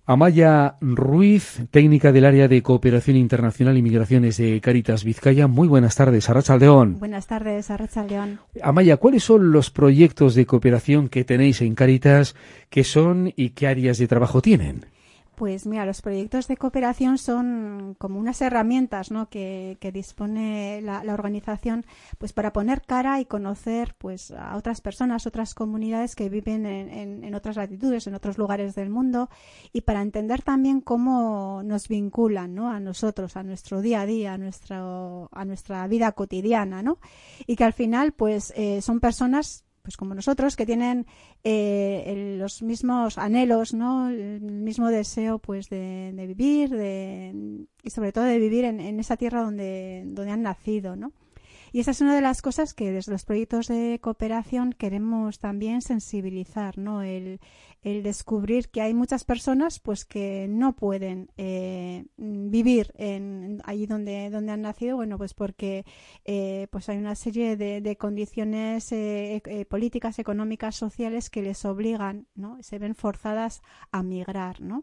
Amaya Ruiz, técnica del área de cooperación internacional y migraciones de Cáritas Vizcaya. Muy buenas tardes, Arratsaldeon. Buenas tardes, Arratsaldeon. Amaya, ¿cuáles son los proyectos de cooperación que tenéis en Cáritas? ¿Qué son y qué áreas de trabajo tienen? Pues mira, los proyectos de cooperación son como unas herramientas, ¿no?, que dispone la organización, pues para poner cara y conocer pues a otras personas, otras comunidades que viven en otras latitudes, en otros lugares del mundo, y para entender también cómo nos vinculan, ¿no?, a nosotros, a nuestro día a día, a nuestra vida cotidiana, ¿no? Y que al final pues son personas pues como nosotros, que tienen los mismos anhelos, ¿no?, el mismo deseo pues de vivir y sobre todo de vivir en esa tierra donde han nacido, ¿no? Y esa es una de las cosas que desde los proyectos de cooperación queremos también sensibilizar, ¿no? El descubrir que hay muchas personas pues que no pueden vivir allí donde han nacido, bueno, pues porque pues hay una serie de condiciones políticas, económicas, sociales que les obligan, ¿no? Se ven forzadas a migrar, ¿no?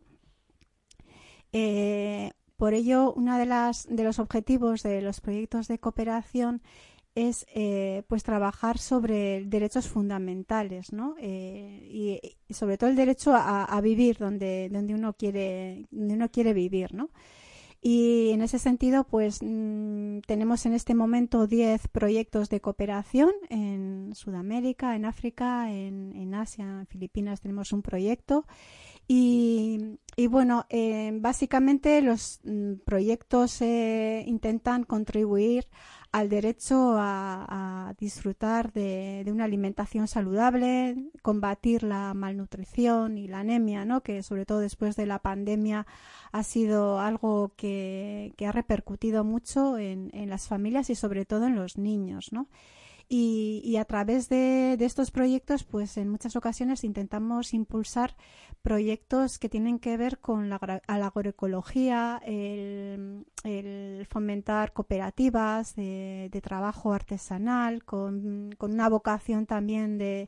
Por ello, uno de los objetivos de los proyectos de cooperación es pues trabajar sobre derechos fundamentales, ¿no? Y sobre todo el derecho a vivir donde uno quiere vivir, ¿no? Y en ese sentido, pues tenemos en este momento 10 proyectos de cooperación en Sudamérica, en África, en Asia, en Filipinas tenemos un proyecto. Y bueno, básicamente los proyectos intentan contribuir al derecho a disfrutar de una alimentación saludable, combatir la malnutrición y la anemia, ¿no?, que sobre todo después de la pandemia ha sido algo que ha repercutido mucho en las familias y sobre todo en los niños, ¿no? Y a través de estos proyectos, pues en muchas ocasiones intentamos impulsar proyectos que tienen que ver con la agroecología, el fomentar cooperativas de trabajo artesanal, con una vocación también de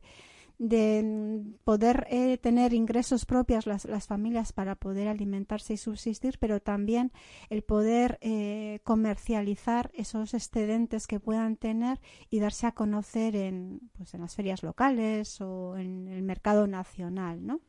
poder tener ingresos propios las familias para poder alimentarse y subsistir, pero también el poder comercializar esos excedentes que puedan tener y darse a conocer en las ferias locales o en el mercado nacional, ¿no?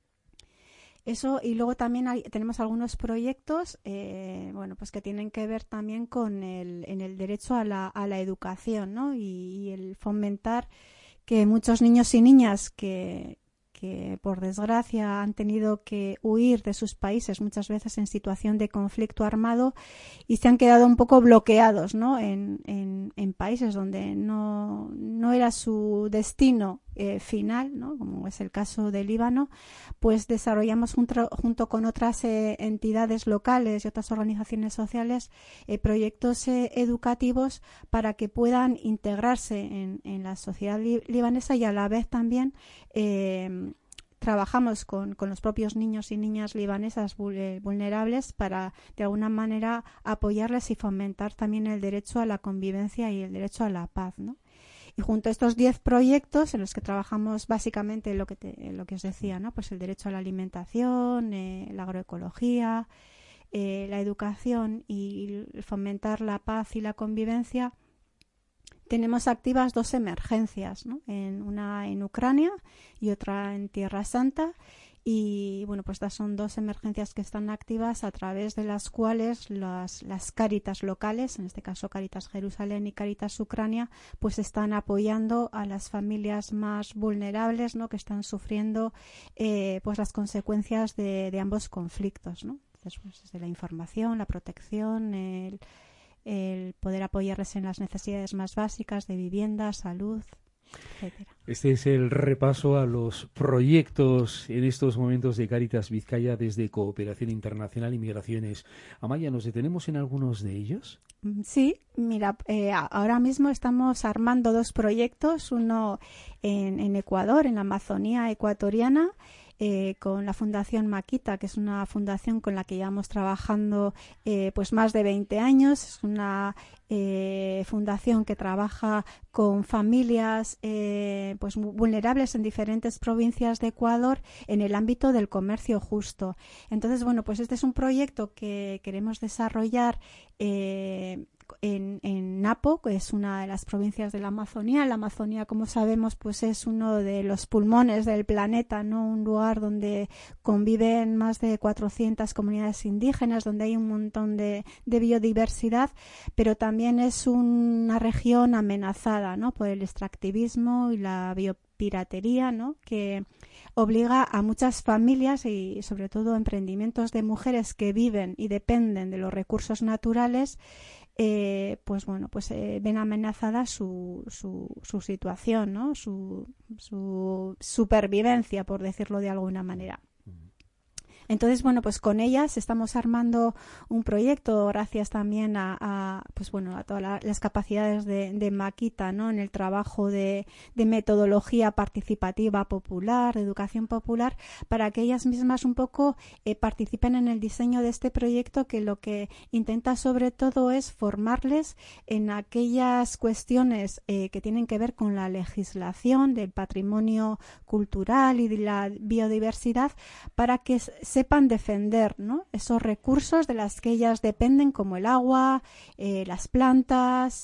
Eso, y luego también tenemos algunos proyectos pues que tienen que ver también con el derecho a la educación, ¿no? Y el fomentar que muchos niños y niñas que por desgracia han tenido que huir de sus países, muchas veces en situación de conflicto armado, y se han quedado un poco bloqueados, ¿no?, en países donde no era su destino final, ¿no?, como es el caso del Líbano, pues desarrollamos junto con otras entidades locales y otras organizaciones sociales proyectos educativos para que puedan integrarse en la sociedad libanesa, y a la vez también trabajamos con los propios niños y niñas libanesas vulnerables para de alguna manera apoyarles y fomentar también el derecho a la convivencia y el derecho a la paz, ¿no? Y junto a estos 10 proyectos en los que trabajamos básicamente lo que os decía, ¿no?, pues el derecho a la alimentación, la agroecología, la educación y fomentar la paz y la convivencia, tenemos activas 2 emergencias, ¿no?, una en Ucrania y otra en Tierra Santa. Y bueno, pues estas son 2 emergencias que están activas, a través de las cuales las Cáritas locales, en este caso Cáritas Jerusalén y Cáritas Ucrania, pues están apoyando a las familias más vulnerables, ¿no?, que están sufriendo pues las consecuencias de ambos conflictos, ¿no? Entonces, pues, desde la información, la protección, el poder apoyarles en las necesidades más básicas de vivienda, salud, etcétera. Este es el repaso a los proyectos en estos momentos de Cáritas Vizcaya desde Cooperación Internacional y Migraciones. Amaya, ¿nos detenemos en algunos de ellos? Sí, mira, ahora mismo estamos armando 2 proyectos, uno en Ecuador, en la Amazonía ecuatoriana, con la Fundación Maquita, que es una fundación con la que llevamos trabajando pues más de 20 años. Es una fundación que trabaja con familias pues vulnerables en diferentes provincias de Ecuador en el ámbito del comercio justo. Entonces, bueno, pues este es un proyecto que queremos desarrollar en Napo, que es una de las provincias de la Amazonía. La Amazonía, como sabemos, pues es uno de los pulmones del planeta, ¿no? Un lugar donde conviven más de 400 comunidades indígenas, donde hay un montón de biodiversidad, pero también es una región amenazada, ¿no? Por el extractivismo y la biopiratería, ¿no? Que obliga a muchas familias y sobre todo emprendimientos de mujeres que viven y dependen de los recursos naturales, pues bueno, pues ven amenazada su situación, ¿no? Su supervivencia, por decirlo de alguna manera. Entonces, bueno, pues con ellas estamos armando un proyecto gracias también pues bueno, a todas las capacidades de Maquita, ¿no? En el trabajo de metodología participativa popular, de educación popular, para que ellas mismas un poco participen en el diseño de este proyecto, que lo que intenta sobre todo es formarles en aquellas cuestiones que tienen que ver con la legislación del patrimonio cultural y de la biodiversidad, para que sepan defender, ¿no? Esos recursos de las que ellas dependen, como el agua, las plantas,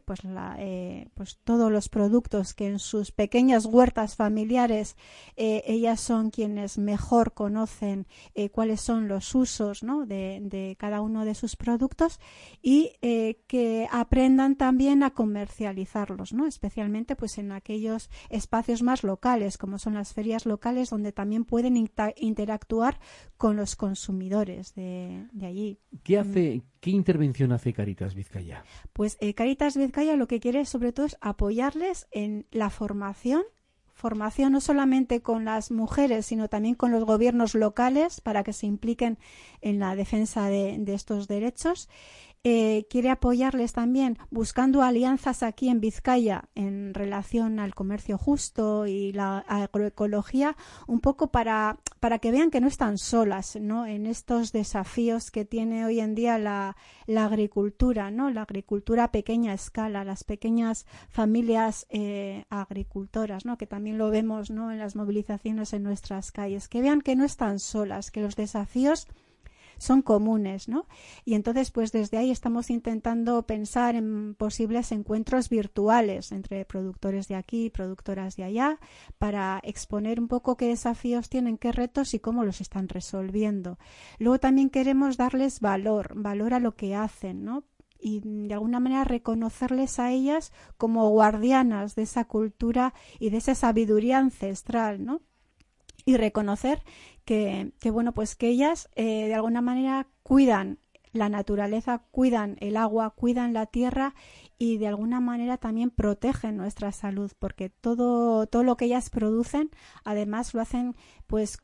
pues todos los productos que en sus pequeñas huertas familiares ellas son quienes mejor conocen cuáles son los usos, ¿no? de cada uno de sus productos, y que aprendan también a comercializarlos, ¿no? Especialmente pues en aquellos espacios más locales, como son las ferias locales, donde también pueden interactuar con los consumidores de allí. ¿Qué intervención hace Cáritas Vizcaya? Pues Cáritas Vizcaya lo que quiere sobre todo es apoyarles en la formación no solamente con las mujeres, sino también con los gobiernos locales, para que se impliquen en la defensa de estos derechos. Quiere apoyarles también buscando alianzas aquí en Vizcaya en relación al comercio justo y la agroecología, un poco para que vean que no están solas, ¿no? En estos desafíos que tiene hoy en día la agricultura, ¿no? La agricultura a pequeña escala, las pequeñas familias agricultoras, ¿no? Que también lo vemos, ¿no? En las movilizaciones en nuestras calles, que vean que no están solas, que los desafíos son comunes, ¿no? Y entonces, pues desde ahí estamos intentando pensar en posibles encuentros virtuales entre productores de aquí y productoras de allá, para exponer un poco qué desafíos tienen, qué retos y cómo los están resolviendo. Luego también queremos darles valor a lo que hacen, ¿no? Y de alguna manera reconocerles a ellas como guardianas de esa cultura y de esa sabiduría ancestral, ¿no? Y reconocer que bueno, pues que ellas de alguna manera cuidan la naturaleza, cuidan el agua, cuidan la tierra y de alguna manera también protegen nuestra salud, porque todo lo que ellas producen además lo hacen pues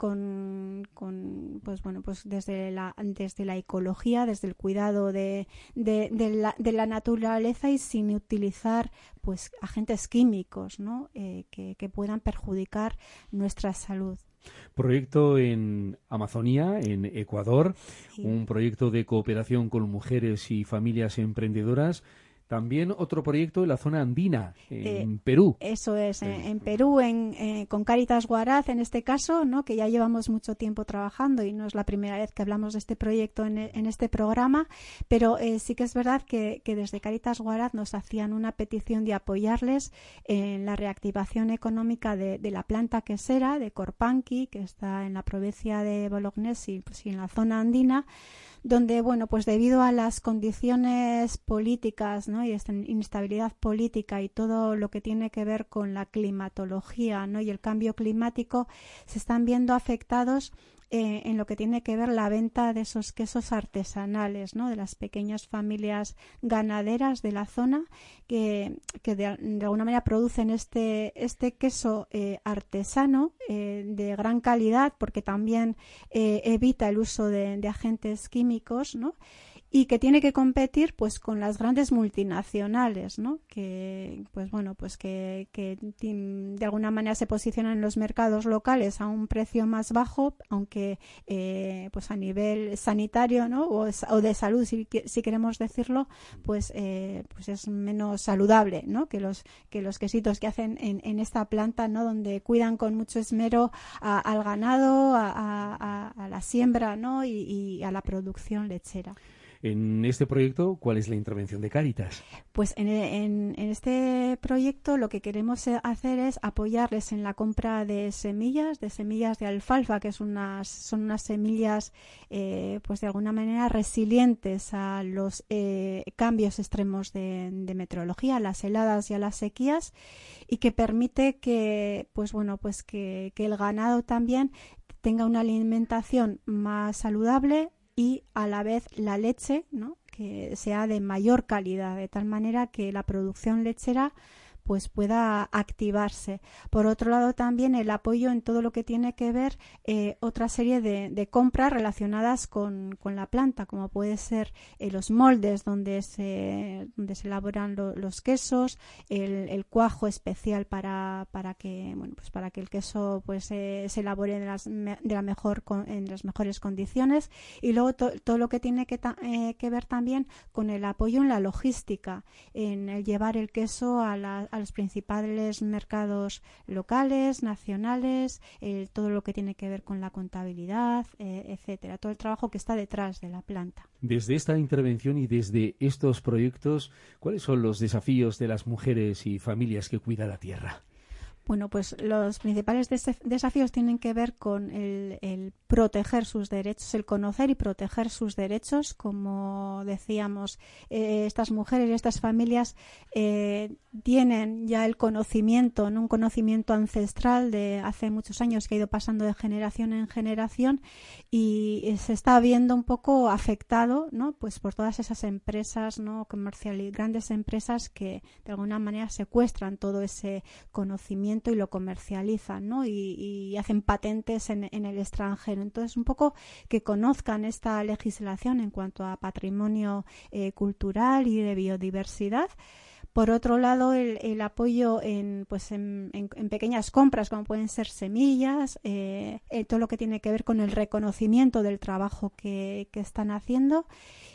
pues bueno, pues desde la ecología, desde el cuidado de la naturaleza y sin utilizar pues agentes químicos, ¿no? Que puedan perjudicar nuestra salud. Proyecto en Amazonía, en Ecuador, Sí. Un proyecto de cooperación con mujeres y familias emprendedoras. También otro proyecto en la zona andina, en Perú. Eso es, en Perú, con Cáritas Huaraz en este caso, ¿no? Que ya llevamos mucho tiempo trabajando y no es la primera vez que hablamos de este proyecto en este programa, pero sí que es verdad que desde Cáritas Huaraz nos hacían una petición de apoyarles en la reactivación económica de la planta quesera de Corpanqui, que está en la provincia de Bolognesi, pues, y en la zona andina, donde, bueno, pues debido a las condiciones políticas, ¿no? Y esta inestabilidad política y todo lo que tiene que ver con la climatología, ¿no? Y el cambio climático, se están viendo afectados en lo que tiene que ver la venta de esos quesos artesanales, ¿no? De las pequeñas familias ganaderas de la zona que de alguna manera producen este queso artesano de gran calidad, porque también evita el uso de agentes químicos, ¿no? y que tiene que competir pues con las grandes multinacionales, ¿no? Que pues bueno, pues que de alguna manera se posicionan en los mercados locales a un precio más bajo, aunque pues a nivel sanitario, ¿no? o de salud, si queremos decirlo, pues es menos saludable, ¿no? que los quesitos que hacen en esta planta, ¿no? Donde cuidan con mucho esmero al ganado, a la siembra, ¿no? y a la producción lechera. En este proyecto, ¿cuál es la intervención de Cáritas? Pues en este proyecto lo que queremos hacer es apoyarles en la compra de semillas de alfalfa, que son unas semillas pues de alguna manera resilientes a los cambios extremos de meteorología, a las heladas y a las sequías, y que permite que que el ganado también tenga una alimentación más saludable y a la vez la leche, ¿no? Que sea de mayor calidad, de tal manera que la producción lechera pues pueda activarse. Por otro lado, también el apoyo en todo lo que tiene que ver otra serie de compras relacionadas con la planta, como puede ser los moldes donde se elaboran los quesos, el cuajo especial para que el queso pues se elabore en las mejores condiciones, y luego todo lo que tiene que ver también con el apoyo en la logística, en el llevar el queso a los principales mercados locales, nacionales, todo lo que tiene que ver con la contabilidad, etcétera, todo el trabajo que está detrás de la planta. Desde esta intervención y desde estos proyectos, ¿cuáles son los desafíos de las mujeres y familias que cuidan la tierra? Bueno, pues los principales desafíos tienen que ver con el proteger sus derechos, el conocer y proteger sus derechos. Como decíamos, estas mujeres y estas familias tienen ya el conocimiento, ¿no? Un conocimiento ancestral de hace muchos años que ha ido pasando de generación en generación, y se está viendo un poco afectado, ¿no? Pues por todas esas empresas, ¿no? Grandes empresas que de alguna manera secuestran todo ese conocimiento y lo comercializan, ¿no? y hacen patentes en el extranjero. Entonces, un poco que conozcan esta legislación en cuanto a patrimonio cultural y de biodiversidad. Por otro lado, el apoyo en pequeñas compras, como pueden ser semillas, todo lo que tiene que ver con el reconocimiento del trabajo que están haciendo.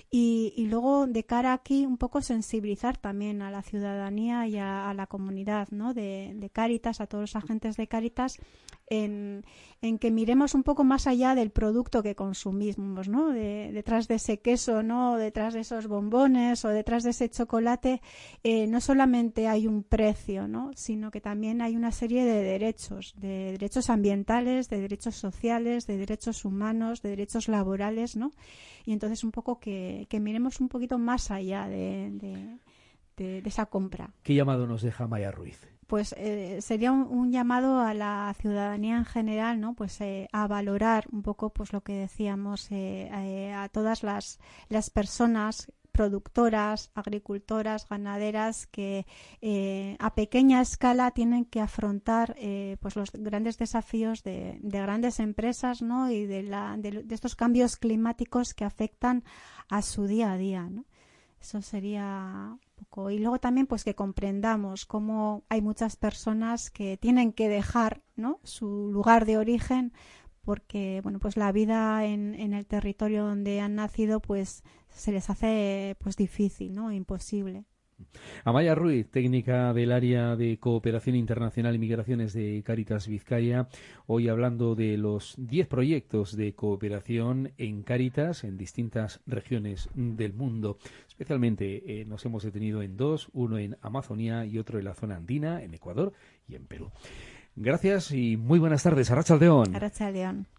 Y luego, de cara aquí, un poco sensibilizar también a la ciudadanía y a la comunidad, ¿no? de Cáritas, a todos los agentes de Cáritas, en que miremos un poco más allá del producto que consumimos, ¿no? Detrás de ese queso, ¿no? Detrás de esos bombones o detrás de ese chocolate, no solamente hay un precio, ¿no? Sino que también hay una serie de derechos ambientales, de derechos sociales, de derechos humanos, de derechos laborales, ¿no? Y entonces un poco que miremos un poquito más allá de esa compra. ¿Qué llamado nos deja Maya Ruiz? Pues sería un llamado a la ciudadanía en general, ¿no? Pues a valorar un poco, pues lo que decíamos, a todas las personas productoras, agricultoras, ganaderas que a pequeña escala tienen que afrontar pues los grandes desafíos de grandes empresas, ¿no? Y de estos cambios climáticos que afectan a su día a día, ¿no? Eso sería un poco. Y luego también pues que comprendamos cómo hay muchas personas que tienen que dejar, ¿no? Su lugar de origen, porque pues la vida en el territorio donde han nacido pues se les hace pues difícil, ¿no? Imposible. Amaya Ruiz, técnica del área de Cooperación Internacional y Migraciones de Cáritas Vizcaya, hoy hablando de los 10 proyectos de cooperación en Cáritas en distintas regiones del mundo. Especialmente nos hemos detenido en 2, uno en Amazonía y otro en la zona andina, en Ecuador y en Perú. Gracias y muy buenas tardes. Arratsaldeon. Arratsaldeon.